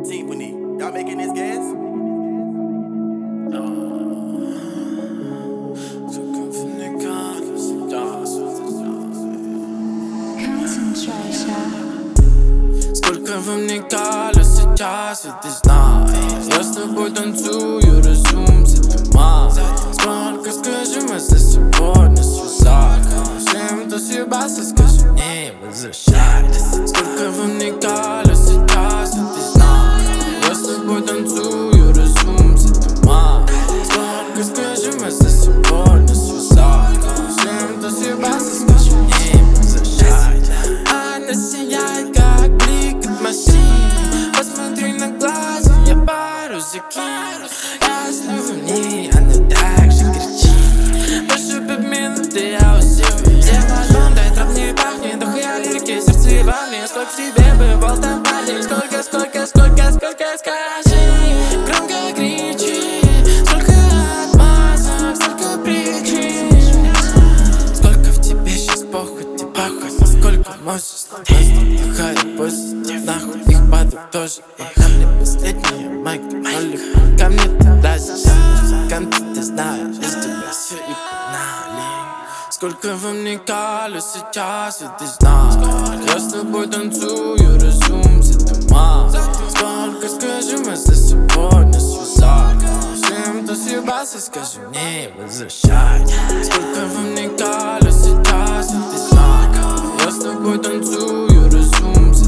Symphony. Y'all making this gas? Сколько во мне колес сейчас, и ты знаешь, я с тобой танцую, разум за туман. Сколько, скажи, мы за сегодня связали. Всем, кто съебался, скажи, не возвращайтесь. Сколько во мне колес сейчас, и ты знаешь, я с тобой танцую, разум за туман. Сколько, скажи, мы за сегодня связали. Всем, кто съебался, скажи, не возвращайтесь. Она сияет, как блик от машины. Посмотри на глаза, я пару закину. Я снова в ней, она так же кричит. Прошу 5 минут, и я усилю. Все мажон, дай травм не пахнет. Дохуя лирики, сердце ебаное. Сколько в тебе бывал там парень. Сколько, скажи. Громко кричи. Сколько отмазок, столько причин. Сколько в тебе сейчас похуй, ты похуй. Сколько можешь плохая пусть, нахуй их падают тоже. Ко мне последние майки, нолик. Ко мне ты разница, конты ты знаешь, из тебя все и погнали. Сколько во мне колес сейчас, и ты знаешь, я с тобой танцую, разум за туман. Сколько, скажи, мы за сегодня связали. Всем, кто съебался, скажи, не возвращайтесь. Сколько во мне колес сейчас, и ты знаешь, я с тобой танцую, разум за